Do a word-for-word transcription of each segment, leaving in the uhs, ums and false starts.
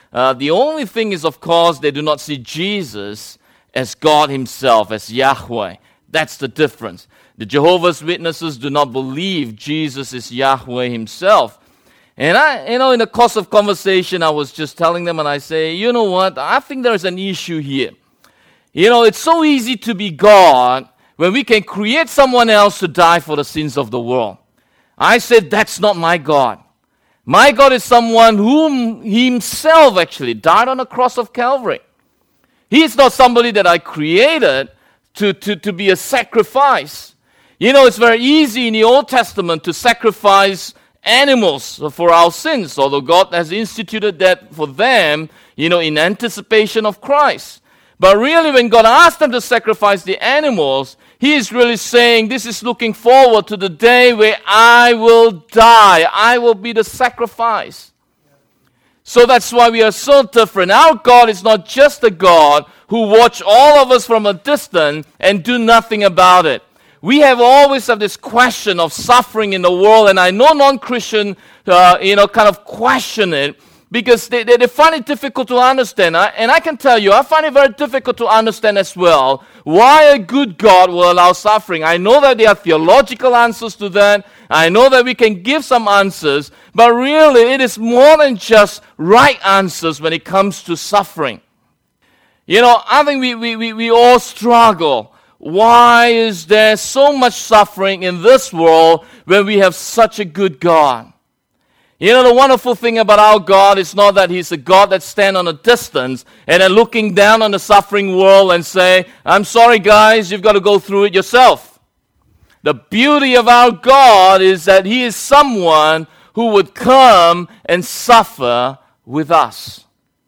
Uh, the only thing is, of course, they do not see Jesus as God himself, as Yahweh. That's the difference. The Jehovah's Witnesses do not believe Jesus is Yahweh himself. And I, you know, in the course of conversation, I was just telling them, and I say, you know what, I think there's an issue here. You know, it's so easy to be God when we can create someone else to die for the sins of the world. I said, that's not my God. My God is someone whom he himself actually died on the cross of Calvary. He is not somebody that I created to, to, to be a sacrifice. You know, it's very easy in the Old Testament to sacrifice animals for our sins, although God has instituted that for them, you know, in anticipation of Christ. But really, when God asked them to sacrifice the animals, He is really saying, this is looking forward to the day where I will die. I will be the sacrifice. So that's why we are so different. Our God is not just a God who watch all of us from a distance and do nothing about it. We have always have this question of suffering in the world, and I know non-Christian, uh, you know, kind of question it because they, they, they find it difficult to understand. I, and I can tell you, I find it very difficult to understand as well why a good God will allow suffering. I know that there are theological answers to that. I know that we can give some answers, but really it is more than just right answers when it comes to suffering. You know, I think we, we, we, we all struggle. Why is there so much suffering in this world when we have such a good God? You know, the wonderful thing about our God is not that He's a God that stands on a distance and then looking down on the suffering world and say, I'm sorry guys, you've got to go through it yourself. The beauty of our God is that He is someone who would come and suffer with us.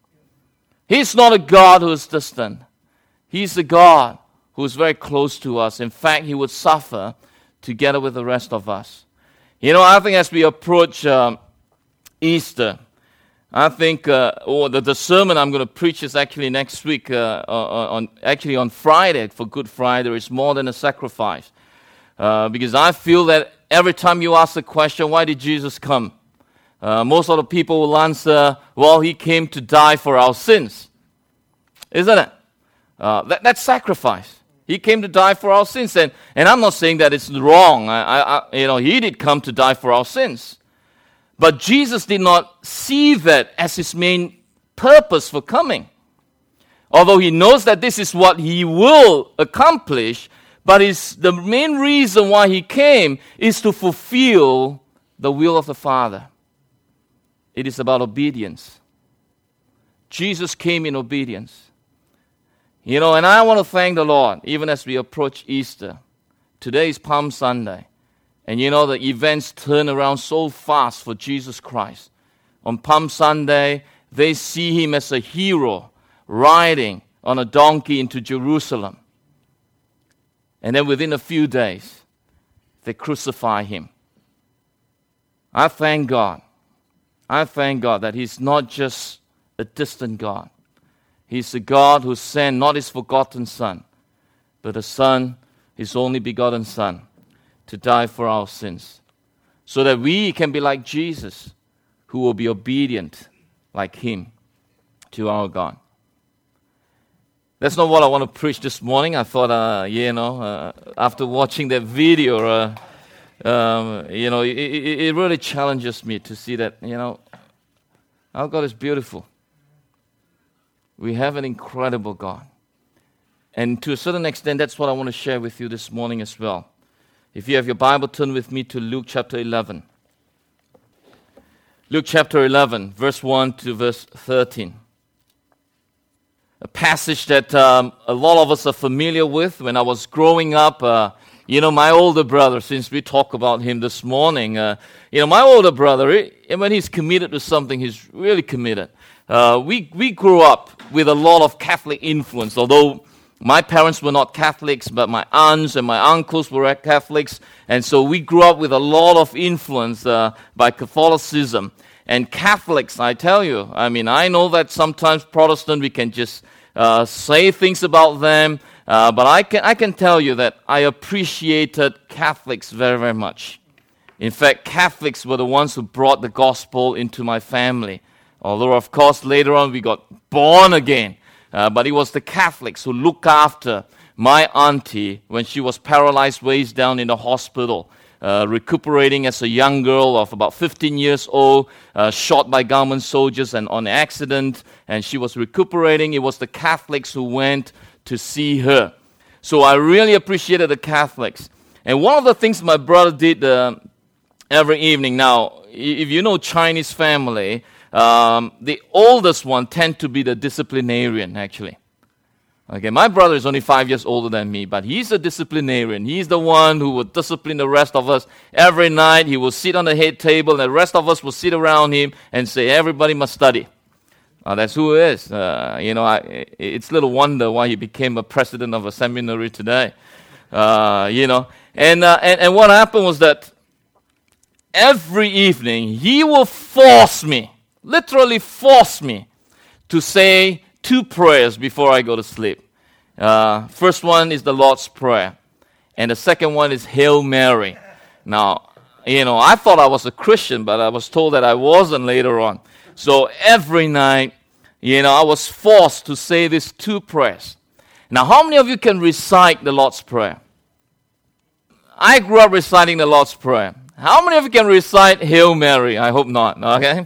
He's not a God who is distant. He's a God who is very close to us. In fact, He would suffer together with the rest of us. You know, I think as we approach um, Easter, I think, uh, or the, the sermon I'm going to preach is actually next week, uh, on actually on Friday, for Good Friday. It's more than a sacrifice. Uh, because I feel that every time you ask the question, why did Jesus come? Uh, most of the people will answer, well, He came to die for our sins. Isn't it? Uh, that, that's sacrifice. He came to die for our sins. And, and I'm not saying that it's wrong. I, I, you know, He did come to die for our sins. But Jesus did not see that as His main purpose for coming. Although He knows that this is what He will accomplish, but his, the main reason why He came is to fulfill the will of the Father. It is about obedience. Jesus came in obedience. You know, and I want to thank the Lord, even as we approach Easter. Today is Palm Sunday. And you know, the events turn around so fast for Jesus Christ. On Palm Sunday, they see Him as a hero riding on a donkey into Jerusalem. And then within a few days, they crucify Him. I thank God. I thank God that He's not just a distant God. He's a God who sent not His forgotten Son, but a Son, His only begotten Son, to die for our sins, so that we can be like Jesus, who will be obedient like Him to our God. That's not what I want to preach this morning. I thought, uh, you know, uh, after watching that video, uh, um, you know, it, it, it really challenges me to see that, you know, our God is beautiful. We have an incredible God. And to a certain extent, that's what I want to share with you this morning as well. If you have your Bible, turn with me to Luke chapter eleven. Luke chapter eleven, verse one to verse thirteen. A passage that um, a lot of us are familiar with. When I was growing up, uh, you know, my older brother, since we talk about him this morning, uh, you know, my older brother, he, when he's committed to something, he's really committed. Uh, we, we grew up with a lot of Catholic influence, although my parents were not Catholics, but my aunts and my uncles were Catholics, and so we grew up with a lot of influence uh, by Catholicism. And Catholics, I tell you, I mean, I know that sometimes Protestant, we can just uh, say things about them, uh, but I can I can tell you that I appreciated Catholics very, very much. In fact, Catholics were the ones who brought the gospel into my family. Although, of course, later on we got born again. Uh, but it was the Catholics who looked after my auntie when she was paralyzed waist down in the hospital, uh, recuperating as a young girl of about fifteen years old, uh, shot by government soldiers and on accident, and she was recuperating. It was the Catholics who went to see her. So I really appreciated the Catholics. And one of the things my brother did uh, every evening, now, if you know Chinese family, um, the oldest one tend to be the disciplinarian, actually. Okay, my brother is only five years older than me, but he's a disciplinarian. He's the one who would discipline the rest of us. Every night, he will sit on the head table, and the rest of us will sit around him and say, everybody must study. Uh, that's who he is. Uh, you know, I, it's little wonder why he became a president of a seminary today. Uh, you know, and, uh, and and what happened was that every evening, he will force me, literally force me, to say two prayers before I go to sleep. Uh, first one is the Lord's Prayer, and the second one is Hail Mary. Now, you know, I thought I was a Christian, but I was told that I wasn't later on. So every night, you know, I was forced to say these two prayers. Now, how many of you can recite the Lord's Prayer? I grew up reciting the Lord's Prayer. How many of you can recite Hail Mary? I hope not, okay?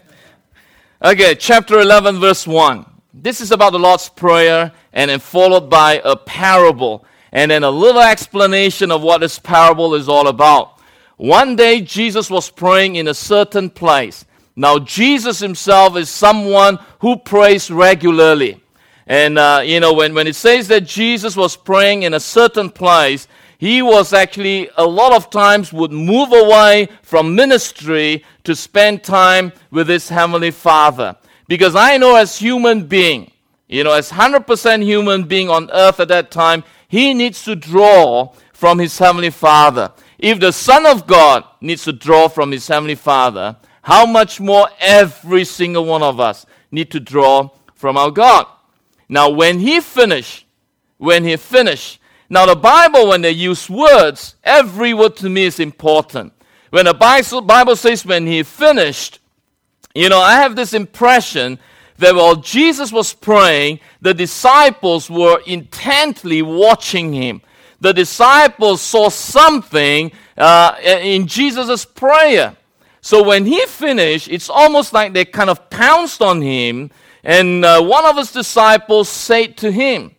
Okay, chapter eleven, verse one. This is about the Lord's Prayer, and then followed by a parable, and then a little explanation of what this parable is all about. One day, Jesus was praying in a certain place. Now, Jesus himself is someone who prays regularly. And, uh, you know, when, when it says that Jesus was praying in a certain place, he was actually, a lot of times, would move away from ministry to spend time with his Heavenly Father. Because I know as human being, you know, as one hundred percent human being on earth at that time, he needs to draw from his Heavenly Father. If the Son of God needs to draw from his Heavenly Father, how much more every single one of us need to draw from our God. Now, when he finished, when he finished, now the Bible, when they use words, every word to me is important. When the Bible says when he finished, you know, I have this impression that while Jesus was praying, the disciples were intently watching him. The disciples saw something uh, in Jesus' prayer. So when he finished, it's almost like they kind of pounced on him, and uh, one of his disciples said to him,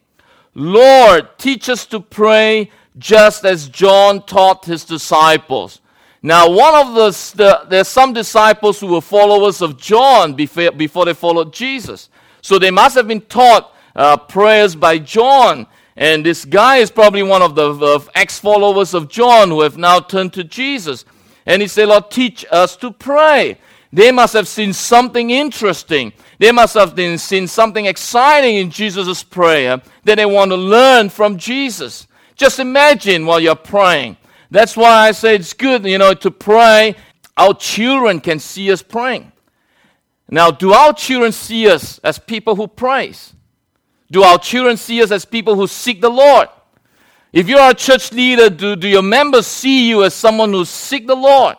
Lord, teach us to pray just as John taught his disciples. Now, one of the, the there's some disciples who were followers of John before, before they followed Jesus. So they must have been taught uh, prayers by John. And this guy is probably one of the uh, ex-followers of John who have now turned to Jesus. And he said, Lord, teach us to pray. They must have seen something interesting. They must have been, seen something exciting in Jesus' prayer that they want to learn from Jesus. Just imagine while you're praying. That's why I say it's good, you know, to pray. Our children can see us praying. Now, do our children see us as people who praise? Do our children see us as people who seek the Lord? If you are a church leader, do, do your members see you as someone who seek the Lord?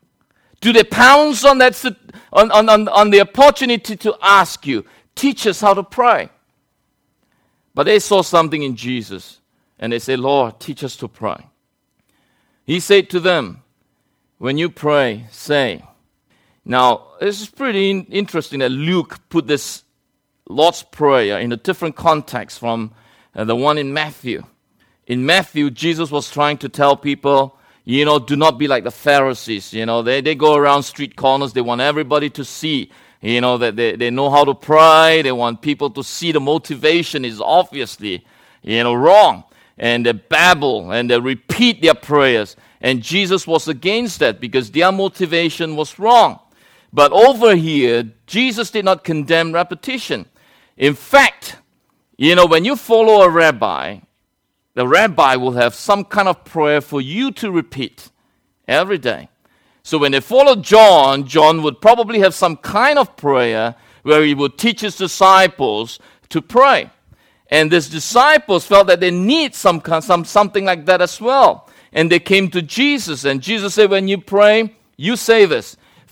Do they pounce on that on, on, on the opportunity to ask you, teach us how to pray? But they saw something in Jesus, and they say, Lord, teach us to pray. He said to them, when you pray, say. Now, this is pretty interesting that Luke put this Lord's Prayer in a different context from uh, the one in Matthew. In Matthew, Jesus was trying to tell people, you know, do not be like the Pharisees. You know, they, they go around street corners. They want everybody to see, you know, that they, they know how to pray. They want people to see the motivation is obviously, you know, wrong. And they babble and they repeat their prayers. And Jesus was against that because their motivation was wrong. But over here, Jesus did not condemn repetition. In fact, you know, when you follow a rabbi, the rabbi will have some kind of prayer for you to repeat every day. So when they followed John, John would probably have some kind of prayer where he would teach his disciples to pray. And these disciples felt that they need some, some something like that as well. And they came to Jesus, and Jesus said, when you pray, you say this,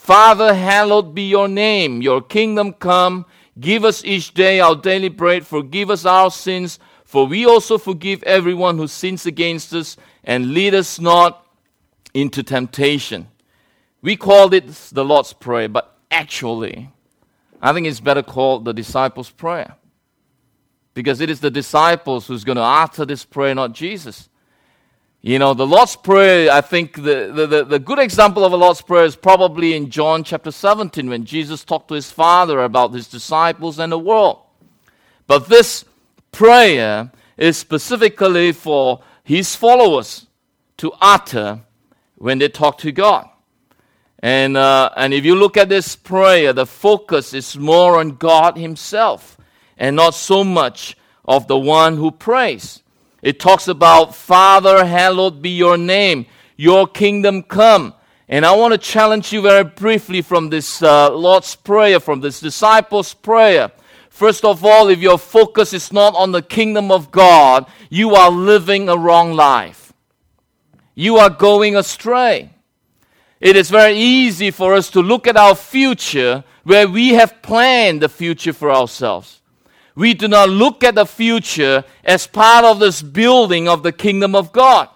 Father, hallowed be your name. Your kingdom come. Give us each day our daily bread. Forgive us our sins, for we also forgive everyone who sins against us. And lead us not into temptation. We called it the Lord's Prayer, but actually, I think it's better called the disciples' prayer. Because it is the disciples who's going to utter this prayer, not Jesus. You know, the Lord's Prayer, I think the, the, the, the good example of a Lord's Prayer is probably in John chapter seventeen when Jesus talked to his Father about his disciples and the world. But this prayer is specifically for his followers to utter when they talk to God. And, uh, and if you look at this prayer, the focus is more on God himself and not so much of the one who prays. It talks about, Father, hallowed be your name, your kingdom come. And I want to challenge you very briefly from this uh, Lord's Prayer, from this disciples' prayer. First of all, if your focus is not on the kingdom of God, you are living a wrong life. You are going astray. It is very easy for us to look at our future where we have planned the future for ourselves. We do not look at the future as part of this building of the kingdom of God.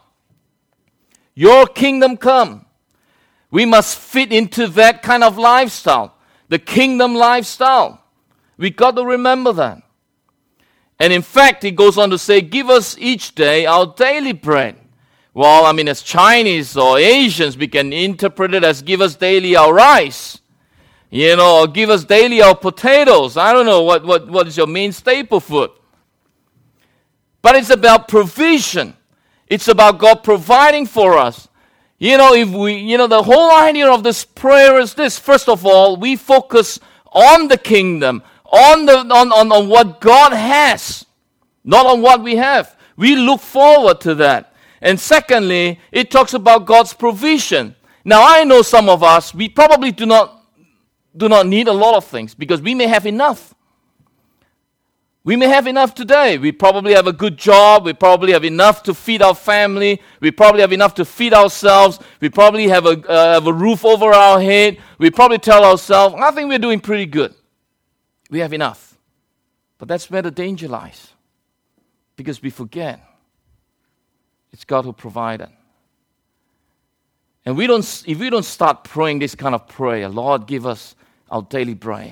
Your kingdom come. We must fit into that kind of lifestyle, the kingdom lifestyle. We got to remember that. And in fact, he goes on to say, give us each day our daily bread. Well, I mean, as Chinese or Asians, we can interpret it as give us daily our rice. You know, or give us daily our potatoes. I don't know what, what, what is your main staple food. But it's about provision. It's about God providing for us. You know, if we, you know, the whole idea of this prayer is this. First of all, we focus on the kingdom, on the on, on, on what God has, not on what we have. We look forward to that. And secondly, it talks about God's provision. Now, I know some of us, we probably do not do not need a lot of things because we may have enough. We may have enough today. We probably have a good job. We probably have enough to feed our family. We probably have enough to feed ourselves. We probably have a, uh, have a roof over our head. We probably tell ourselves, I think we're doing pretty good. We have enough. But that's where the danger lies. Because we forget it's God who provided. And we don't, if we don't start praying this kind of prayer, Lord, give us our daily bread,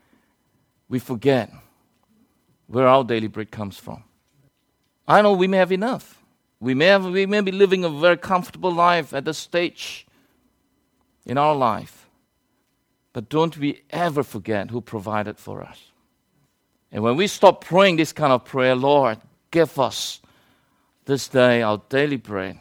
we forget where our daily bread comes from. I know we may have enough. We may have, we may be living a very comfortable life at this stage in our life. But don't we ever forget who provided for us. And when we stop praying this kind of prayer, Lord, give us this day our daily bread,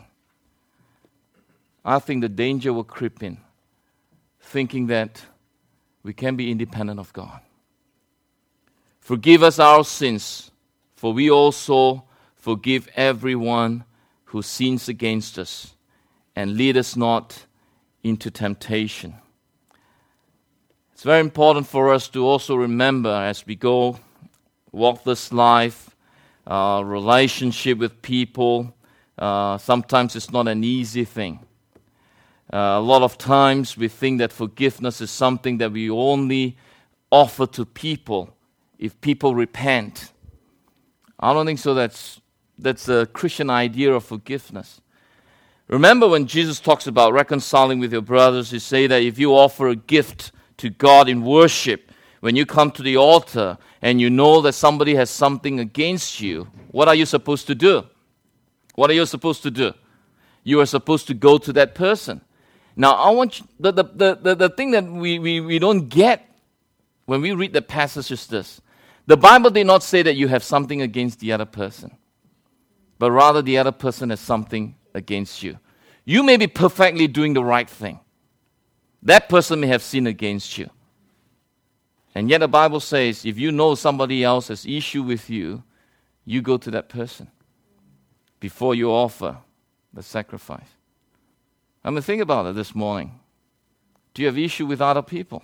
I think the danger will creep in, thinking that we can be independent of God. Forgive us our sins, for we also forgive everyone who sins against us, and lead us not into temptation. It's very important for us to also remember as we go walk this life, uh, relationship with people. Uh, sometimes it's not an easy thing. Uh, a lot of times we think that forgiveness is something that we only offer to people if people repent. I don't think so. That's, that's a Christian idea of forgiveness. Remember when Jesus talks about reconciling with your brothers, he say that if you offer a gift to God in worship, when you come to the altar and you know that somebody has something against you, what are you supposed to do? What are you supposed to do? You are supposed to go to that person. Now, I want you, the, the, the, the thing that we, we, we don't get when we read the passage is this. The Bible did not say that you have something against the other person, but rather the other person has something against you. You may be perfectly doing the right thing. That person may have sinned against you. And yet the Bible says if you know somebody else has issue with you, you go to that person before you offer the sacrifice. I mean, think about it this morning. Do you have issue with other people?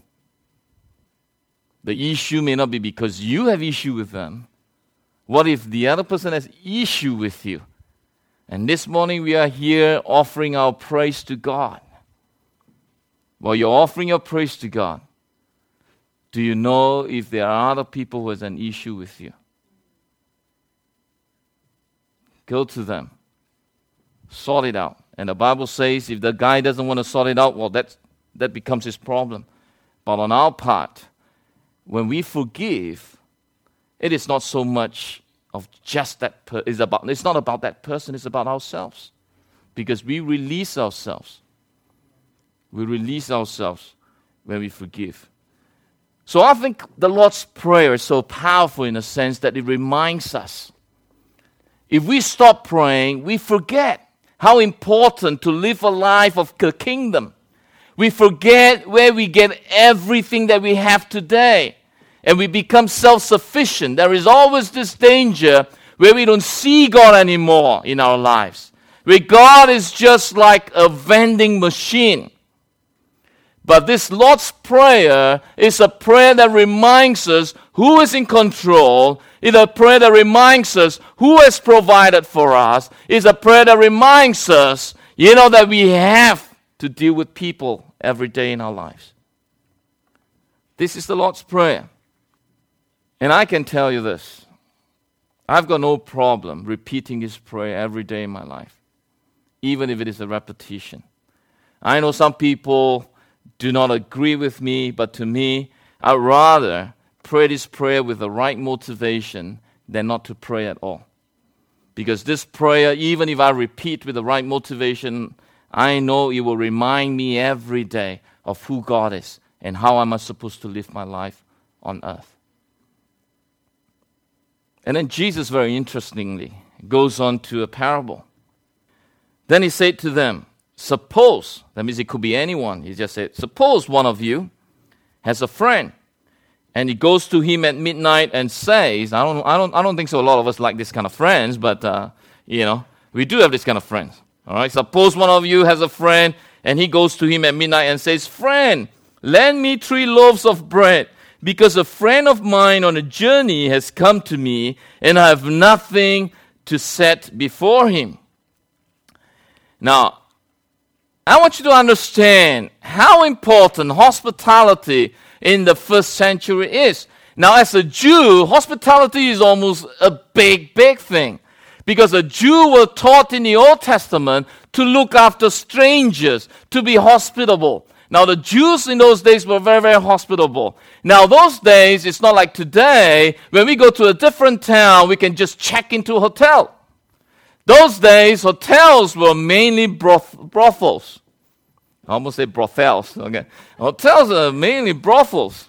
The issue may not be because you have issue with them. What if the other person has issue with you? And this morning we are here offering our praise to God. while you're offering your praise to God, do you know if there are other people who has an issue with you? Go to them. Sort it out. And the Bible says if the guy doesn't want to sort it out, well, that's, that becomes his problem. But on our part, when we forgive, it is not so much of just that per- it's about it's not about that person, it's about ourselves. Because we release ourselves. We release ourselves when we forgive. So I think the Lord's Prayer is so powerful in a sense that it reminds us. If we stop praying, we forget how important to live a life of the kingdom. We forget where we get everything that we have today. And we become self-sufficient. There is always this danger where we don't see God anymore in our lives. Where God is just like a vending machine. But this Lord's Prayer is a prayer that reminds us who is in control. It's a prayer that reminds us who has provided for us. It's a prayer that reminds us, you know, that we have to deal with people every day in our lives. This is the Lord's Prayer. And I can tell you this. I've got no problem repeating this prayer every day in my life, even if it is a repetition. I know some people do not agree with me, but to me, I'd rather pray this prayer with the right motivation than not to pray at all. Because this prayer, even if I repeat with the right motivation, I know it will remind me every day of who God is and how am I supposed to live my life on earth. And then Jesus, very interestingly, goes on to a parable. Then he said to them, suppose, that means it could be anyone. He just said, suppose one of you has a friend, and he goes to him at midnight and says, I don't, I don't, I don't think so. A lot of us like this kind of friends, but uh, you know, we do have this kind of friends. All right. Suppose one of you has a friend, and he goes to him at midnight and says, friend, lend me three loaves of bread, because a friend of mine on a journey has come to me, and I have nothing to set before him. Now, I want you to understand how important hospitality in the first century is. Now, as a Jew, hospitality is almost a big, big thing. Because a Jew was taught in the Old Testament to look after strangers, to be hospitable. Now, the Jews in those days were very, very hospitable. Now, those days, it's not like today, when we go to a different town, we can just check into a hotel. Those days, hotels were mainly broth- brothels. I almost say brothels. Okay, hotels are mainly brothels.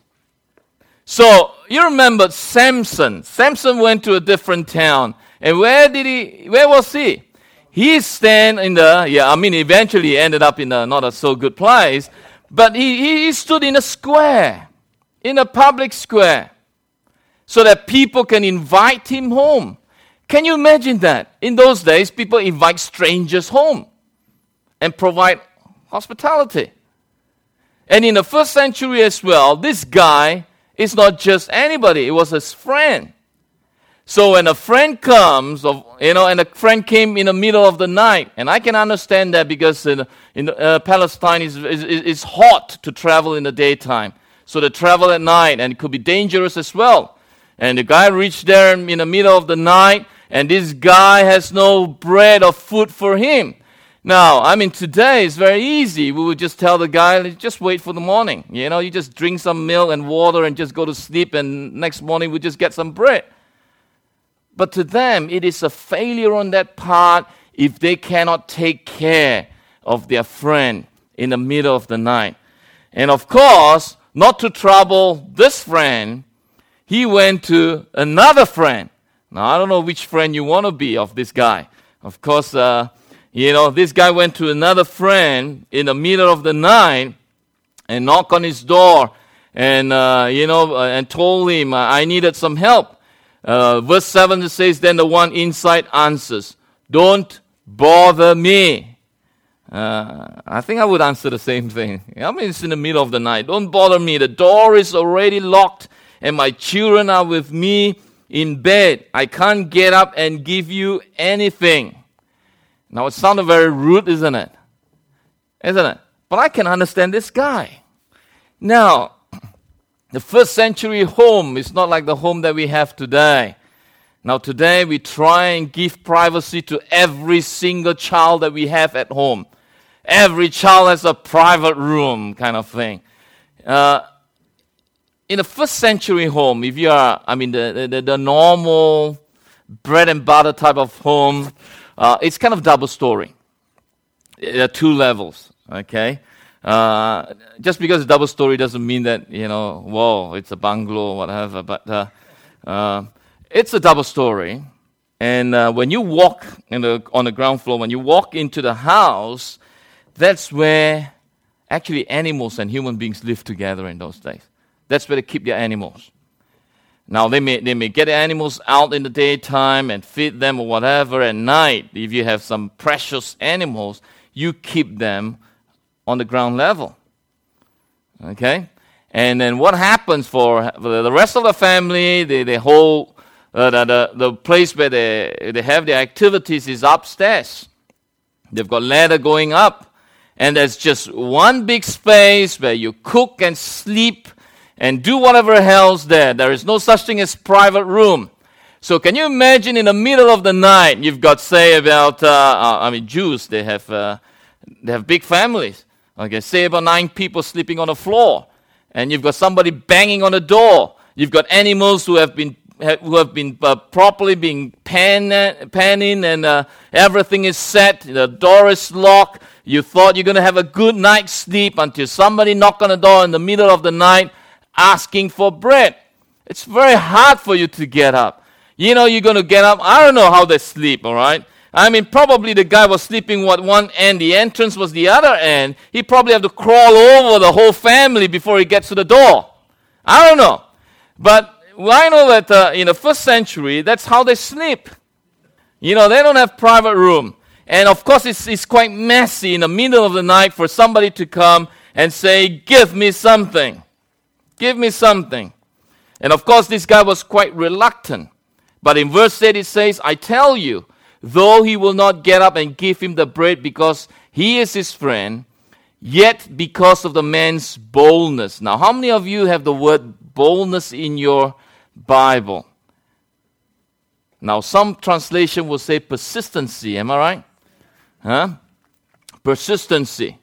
So you remember Samson. Samson went to a different town, and where did he? Where was he? He stand in the. Yeah, I mean, eventually he ended up in a not a so good place, but he he stood in a square, in a public square, so that people can invite him home. Can you imagine that? In those days, people invite strangers home and provide hospitality. And in the first century as well, this guy is not just anybody, it was his friend. So when a friend comes, of you know, and a friend came in the middle of the night, and I can understand that because in, in uh, Palestine is is is hot to travel in the daytime. So they travel at night, and it could be dangerous as well. And the guy reached there in the middle of the night, and this guy has no bread or food for him. Now, I mean, today it's very easy. We would just tell the guy, just wait for the morning. You know, you just drink some milk and water and just go to sleep, and next morning we just get some bread. But to them, it is a failure on that part if they cannot take care of their friend in the middle of the night. And of course, not to trouble this friend, he went to another friend. Now, I don't know which friend you want to be of this guy. Of course, uh, you know, this guy went to another friend in the middle of the night and knocked on his door and, uh, you know, uh, and told him, I needed some help. Uh, verse seven says, then the one inside answers, don't bother me. Uh, I think I would answer the same thing. I mean, it's in the middle of the night. Don't bother me. The door is already locked and my children are with me in bed. I can't get up and give you anything. Now, it sounded very rude, isn't it? Isn't it? But I can understand this guy. Now, the first century home is not like the home that we have today. Now, today we try and give privacy to every single child that we have at home. Every child has a private room kind of thing. Uh, in the first century home, if you are, I mean, the, the, the normal bread and butter type of home, uh, it's kind of double story. There are two levels, okay? Uh, just because it's double story doesn't mean that, you know, whoa, it's a bungalow or whatever, but uh, uh, it's a double story. And uh, when you walk in the, on the ground floor, when you walk into the house, that's where actually animals and human beings lived together in those days. That's where they keep their animals. Now, they may, they may get the animals out in the daytime and feed them or whatever. At night, if you have some precious animals, you keep them on the ground level. Okay? And then what happens for, for the rest of the family, the, the whole, uh, the, the, the place where they, they have their activities is upstairs. They've got ladder going up. And there's just one big space where you cook and sleep and do whatever else there. There is no such thing as private room. So can you imagine in the middle of the night, you've got, say, about, uh, uh, I mean, Jews, they have, uh, they have big families. Okay, say about nine people sleeping on the floor, and you've got somebody banging on the door. You've got animals who have been who have been uh, properly being pan panning, and uh, everything is set. The door is locked. You thought you're going to have a good night's sleep until somebody knocked on the door in the middle of the night asking for bread. It's very hard for you to get up. You know, you're going to get up. I don't know how they sleep, all right? I mean, probably the guy was sleeping what one end, the entrance was the other end. He probably had to crawl over the whole family before he gets to the door. I don't know. But I know that uh, in the first century, that's how they sleep. You know, they don't have private room. And of course, it's, it's quite messy in the middle of the night for somebody to come and say, give me something. Give me something. And of course, this guy was quite reluctant. But in verse eight, it says, I tell you, though he will not get up and give him the bread because he is his friend, yet because of the man's boldness. Now, how many of you have the word boldness in your Bible? Now, some translation will say persistency. Am I right? Huh? Persistency.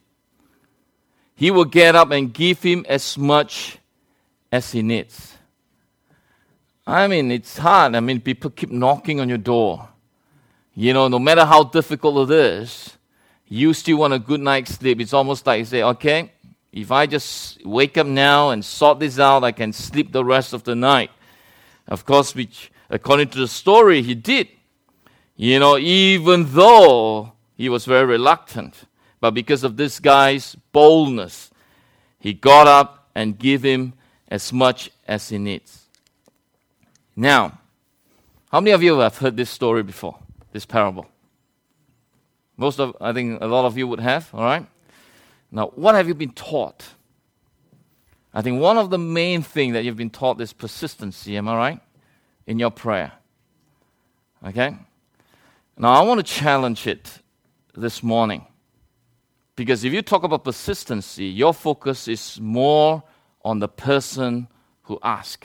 He will get up and give him as much as he needs. I mean, it's hard. I mean, people keep knocking on your door. You know, no matter how difficult it is, you still want a good night's sleep. It's almost like you say, okay, if I just wake up now and sort this out, I can sleep the rest of the night. Of course, which, according to the story, he did. You know, even though he was very reluctant. But because of this guy's boldness, he got up and gave him as much as he needs. Now, how many of you have heard this story before? This parable? Most of, I think a lot of you would have, all right? Now, what have you been taught? I think one of the main things that you've been taught is persistency, am I right? In your prayer. Okay? Now, I want to challenge it this morning. Because if you talk about persistency, your focus is more on the person who asks.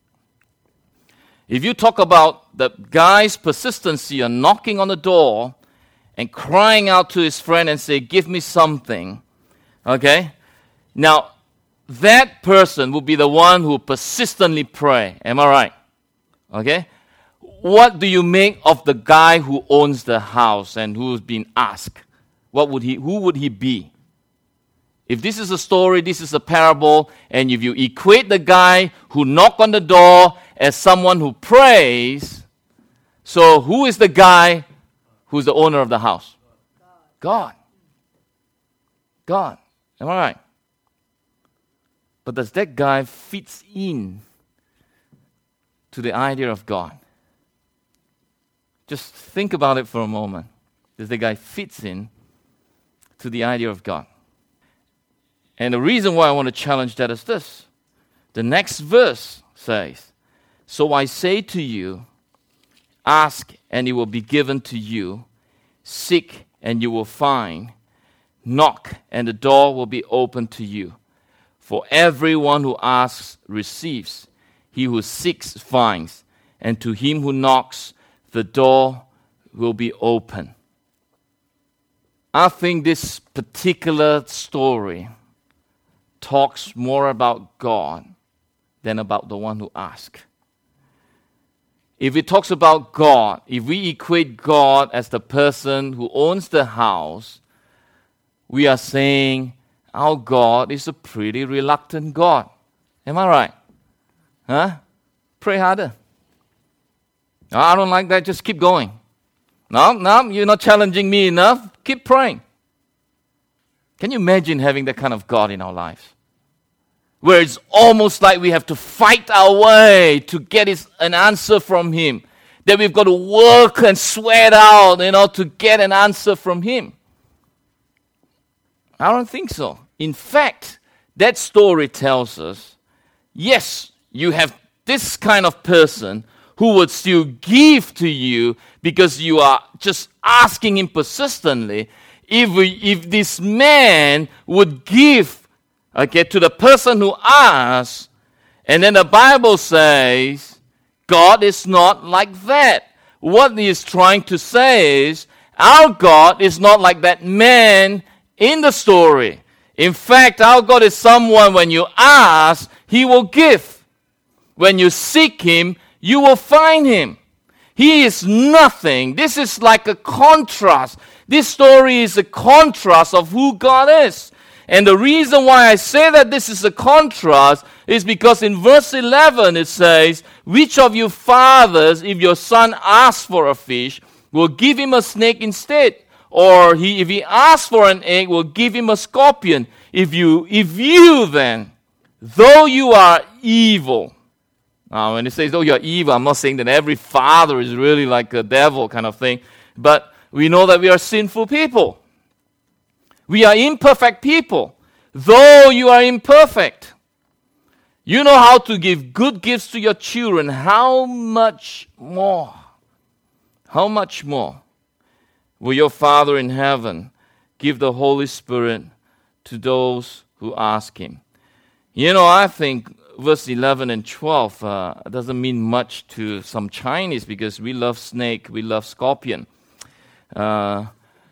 If you talk about the guy's persistency on knocking on the door and crying out to his friend and say, give me something, okay? Now, that person will be the one who persistently pray. Am I right? Okay? What do you make of the guy who owns the house and who's been asked? What would he, who would he be? If this is a story, this is a parable, and if you equate the guy who knocked on the door as someone who prays, so who is the guy who's the owner of the house? God. God. Am I right? But does that guy fits in to the idea of God? Just think about it for a moment. Does the guy fits in to the idea of God? And the reason why I want to challenge that is this. The next verse says, so I say to you, ask and it will be given to you, seek and you will find, Knock, and the door will be opened to you. For everyone who asks receives, he who seeks finds, and to him who knocks, the door will be open. I think this particular story talks more about God than about the one who asks. If it talks about God, if we equate God as the person who owns the house, we are saying our God is a pretty reluctant God. Am I right? Huh? Pray harder. No, I don't like that. Just keep going. No, no, you're not challenging me enough. Keep praying. Can you imagine having that kind of God in our lives? Where it's almost like we have to fight our way to get his, an answer from him. That we've got to work and sweat out, you know, to get an answer from him. I don't think so. In fact, that story tells us, yes, you have this kind of person who would still give to you because you are just asking him persistently. If we, if this man would give, okay, to the person who asks, and then the Bible says, God is not like that. What he is trying to say is, our God is not like that man in the story. In fact, our God is someone when you ask, he will give. When you seek him, you will find him. He is nothing. This is like a contrast. This story is a contrast of who God is. And the reason why I say that this is a contrast is because in verse eleven it says, which of you fathers, if your son asks for a fish, will give him a snake instead? Or he, if he asks for an egg, will give him a scorpion. If you, if you then, though you are evil. Now, when it says, though you are evil, I'm not saying that every father is really like a devil kind of thing. But we know that we are sinful people. We are imperfect people. Though you are imperfect, you know how to give good gifts to your children. How much more? How much more will your Father in heaven give the Holy Spirit to those who ask him? You know, I think verse eleven and twelve uh, doesn't mean much to some Chinese because we love snake, we love scorpion. Uh,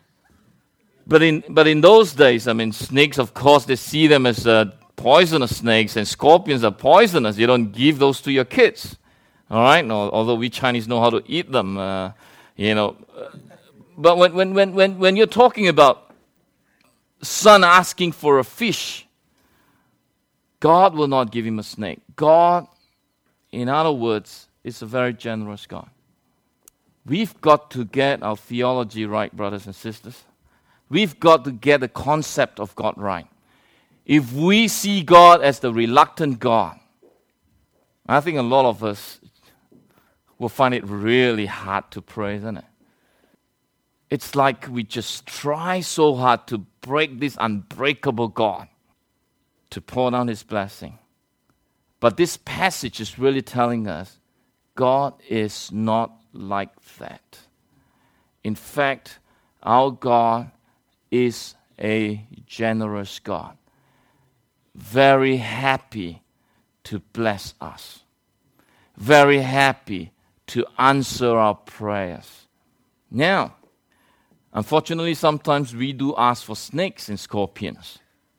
but in but in those days, I mean, snakes, of course, they see them as uh, poisonous snakes, and scorpions are poisonous. You don't give those to your kids, all right? No, although we Chinese know how to eat them, uh, you know. But when, when, when, when, when you're talking about son asking for a fish, God will not give him a snake. God, in other words, is a very generous God. We've got to get our theology right, brothers and sisters. We've got to get the concept of God right. If we see God as the reluctant God, I think a lot of us will find it really hard to pray, isn't it? It's like we just try so hard to break this unbreakable God, to pour down his blessing. But this passage is really telling us God is not like that. In fact, our God is a generous God, very happy to bless us, very happy to answer our prayers. Now, unfortunately, sometimes we do ask for snakes and scorpions,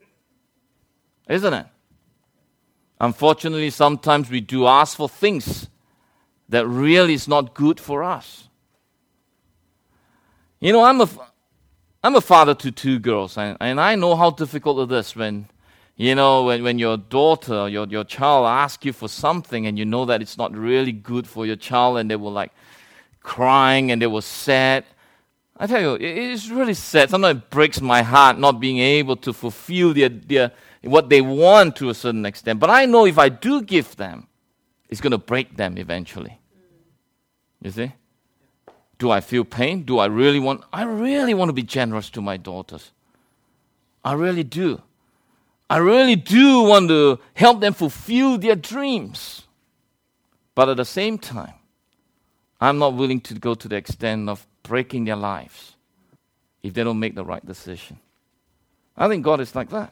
isn't it? Unfortunately, sometimes we do ask for things that really is not good for us. You know, I'm a, I'm a father to two girls, and, and I know how difficult it is when, you know, when, when your daughter, your, your child asks you for something and you know that it's not really good for your child, and they were like crying and they were sad. I tell you, it, it's really sad. Sometimes it breaks my heart not being able to fulfill their, their what they want to a certain extent. But I know if I do give them, it's going to break them eventually. You see? Do I feel pain? Do I really want? I really want to be generous to my daughters. I really do. I really do want to help them fulfill their dreams. But at the same time, I'm not willing to go to the extent of breaking their lives if they don't make the right decision. I think God is like that.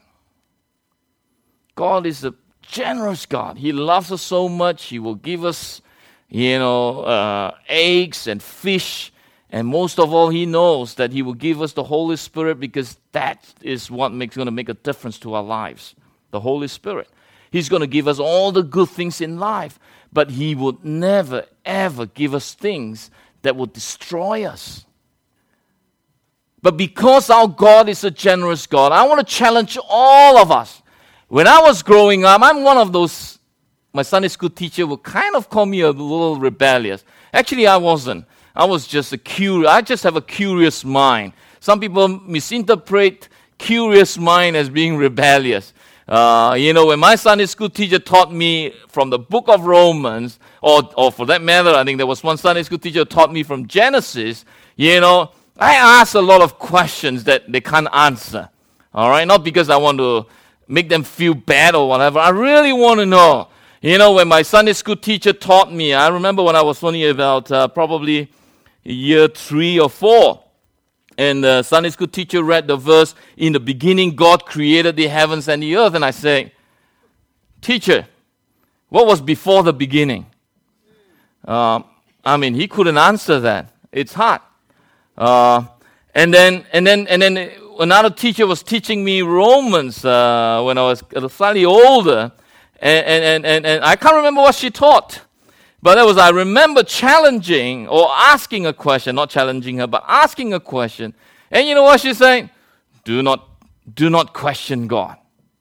God is a generous God. He loves us so much. He will give us, you know, uh, eggs and fish. And most of all, He knows that He will give us the Holy Spirit, because that is what makes going to make a difference to our lives. The Holy Spirit. He's going to give us all the good things in life, but He would never, ever give us things that would destroy us. But because our God is a generous God, I want to challenge all of us. When I was growing up, I'm one of those, my Sunday school teacher would kind of call me a little rebellious. Actually, I wasn't. I was just a curious, I just have a curious mind. Some people misinterpret curious mind as being rebellious. Uh, you know, when my Sunday school teacher taught me from the book of Romans, or, or for that matter, I think there was one Sunday school teacher who taught me from Genesis, you know, I ask a lot of questions that they can't answer. All right? Not because I want to make them feel bad or whatever. I really want to know. You know, when my Sunday school teacher taught me, I remember when I was only about uh, probably year three or four, and the Sunday school teacher read the verse, "In the beginning God created the heavens and the earth." And I say, "Teacher, what was before the beginning?" Um, I mean, he couldn't answer that. It's hard. Uh, and then, and then, and then, another teacher was teaching me Romans uh, when I was slightly older, and, and, and, and I can't remember what she taught. But that was, I remember challenging or asking a question, not challenging her, but asking a question. And you know what she's saying? Do not, do not question God.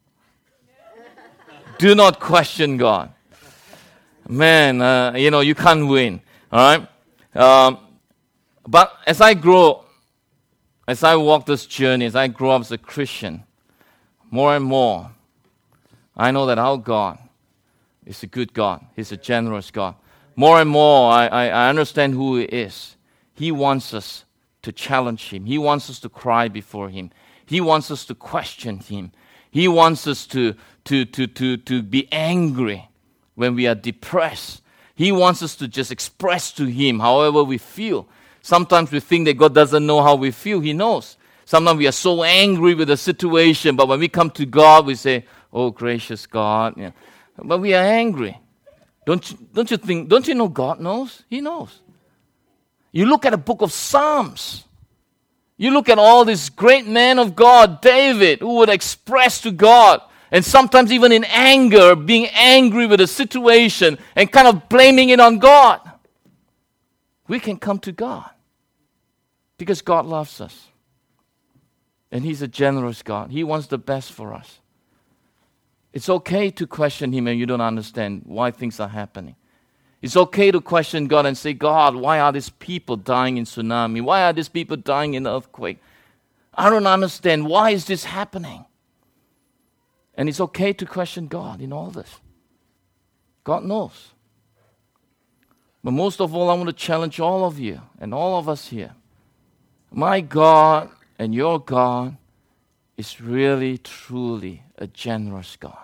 Do not question God. Man, uh, you know, you can't win. All right? Um, but as I grow, as I walk this journey, as I grow up as a Christian, more and more, I know that our God is a good God. He's a generous God. More and more, I, I, I understand who He is. He wants us to challenge Him. He wants us to cry before Him. He wants us to question Him. He wants us to, to, to, to, to be angry when we are depressed. He wants us to just express to Him however we feel. Sometimes we think that God doesn't know how we feel. He knows. Sometimes we are so angry with the situation, but when we come to God, we say, "Oh, gracious God." Yeah. But we are angry. Don't you, don't you think, don't you know God knows? He knows. You look at the book of Psalms. You look at all these great men of God, David, who would express to God, and sometimes even in anger, being angry with a situation and kind of blaming it on God. We can come to God because God loves us. And He's a generous God. He wants the best for us. It's okay to question Him when you don't understand why things are happening. It's okay to question God and say, "God, why are these people dying in tsunami? Why are these people dying in earthquake? I don't understand. Why is this happening?" And it's okay to question God in all this. God knows. But most of all, I want to challenge all of you and all of us here. My God and your God is really, truly a generous God.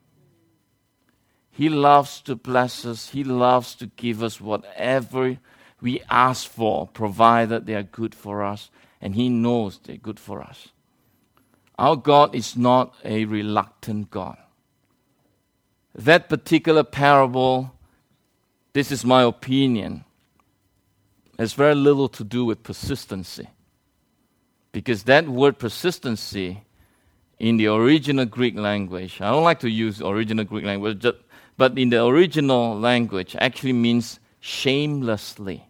He loves to bless us. He loves to give us whatever we ask for, provided they are good for us. And He knows they're good for us. Our God is not a reluctant God. That particular parable, this is my opinion, has very little to do with persistency. Because that word persistency in the original Greek language, I don't like to use original Greek language, but in the original language actually means shamelessly.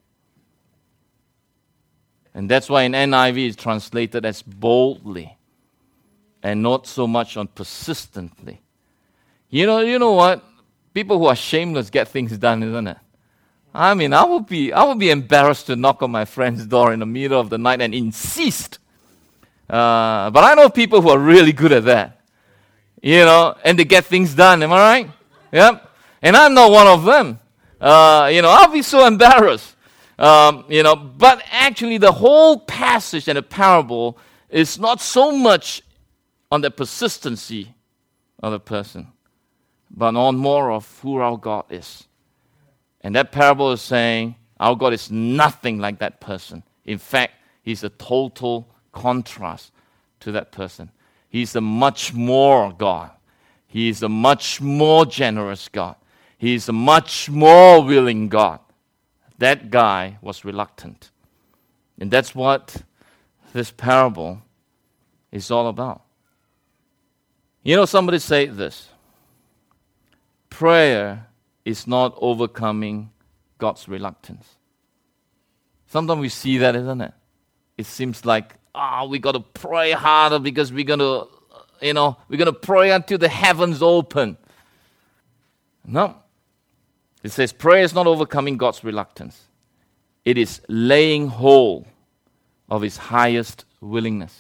And that's why in N I V it's translated as boldly and not so much on persistently. You know, you know what? People who are shameless get things done, isn't it? I mean, I would be I would be embarrassed to knock on my friend's door in the middle of the night and insist. Uh, but I know people who are really good at that. You know, and they get things done. Am I right? Yep. And I'm not one of them. Uh, you know, I'll be so embarrassed. Um, you know, but actually the whole passage and the parable is not so much on the persistency of the person, but on more of who our God is. And that parable is saying our God is nothing like that person. In fact, He's a total contrast to that person. He's a much more God. He is a much more generous God. He is a much more willing God. That guy was reluctant. And that's what this parable is all about. You know, somebody said this. Prayer is not overcoming God's reluctance. Sometimes we see that, isn't it? It seems like, ah, oh, we got to pray harder because we're going to, you know, we're going to pray until the heavens open. No. It says prayer is not overcoming God's reluctance. It is laying hold of His highest willingness.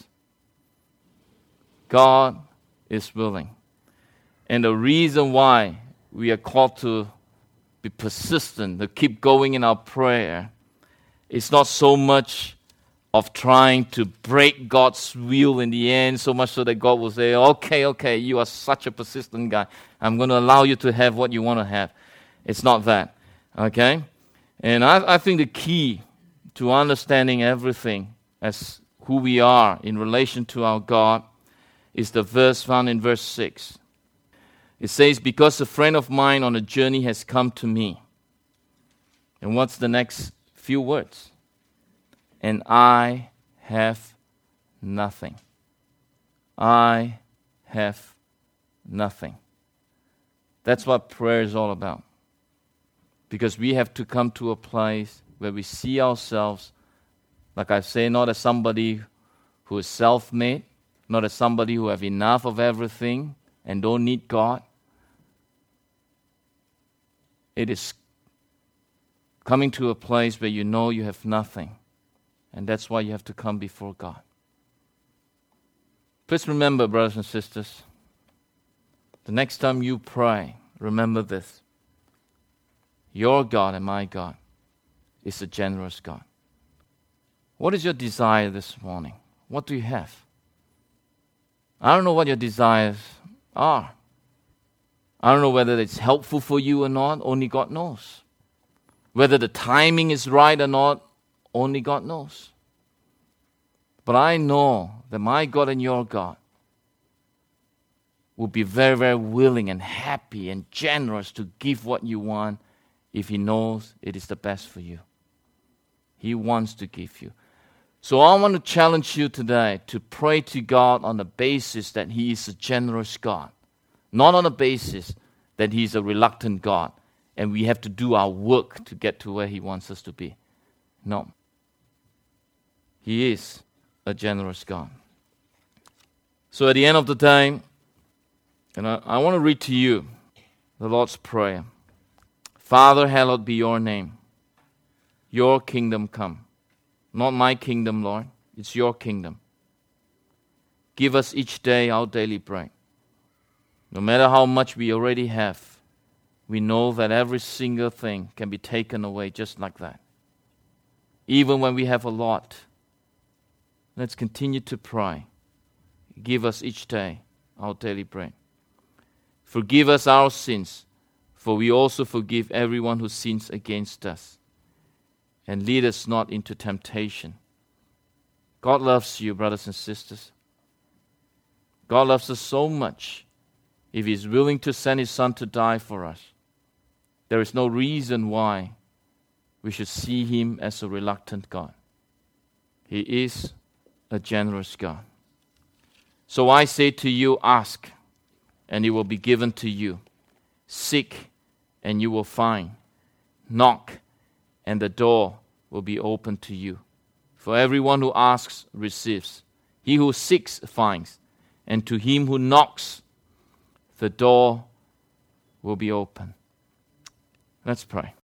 God is willing. And the reason why we are called to be persistent, to keep going in our prayer, is not so much of trying to break God's will in the end, so much so that God will say, okay, okay, you are such a persistent guy. I'm going to allow you to have what you want to have. It's not that, okay? And I, I think the key to understanding everything as who we are in relation to our God is the verse found in verse six. It says, because a friend of mine on a journey has come to me. And what's the next few words? And I have nothing. I have nothing. That's what prayer is all about. Because we have to come to a place where we see ourselves, like I say, not as somebody who is self-made, not as somebody who have enough of everything and don't need God. It is coming to a place where you know you have nothing. And that's why you have to come before God. Please remember, brothers and sisters, the next time you pray, remember this. Your God and my God is a generous God. What is your desire this morning? What do you have? I don't know what your desires are. I don't know whether it's helpful for you or not. Only God knows. Whether the timing is right or not, only God knows. But I know that my God and your God will be very, very willing and happy and generous to give what you want if He knows it is the best for you. He wants to give you. So I want to challenge you today to pray to God on the basis that He is a generous God. Not on the basis that He is a reluctant God and we have to do our work to get to where He wants us to be. No. He is a generous God. So at the end of the day, and I, I want to read to you the Lord's Prayer. Father, hallowed be your name. Your kingdom come. Not my kingdom, Lord. It's your kingdom. Give us each day our daily bread. No matter how much we already have, we know that every single thing can be taken away just like that. Even when we have a lot, let's continue to pray. Give us each day our daily bread. Forgive us our sins, for we also forgive everyone who sins against us. And lead us not into temptation. God loves you, brothers and sisters. God loves us so much. If He is willing to send His Son to die for us, there is no reason why we should see Him as a reluctant God. He is a generous God. So I say to you, ask, and it will be given to you. Seek, and you will find. Knock, and the door will be opened to you. For everyone who asks receives. He who seeks finds. And to him who knocks, the door will be open. Let's pray.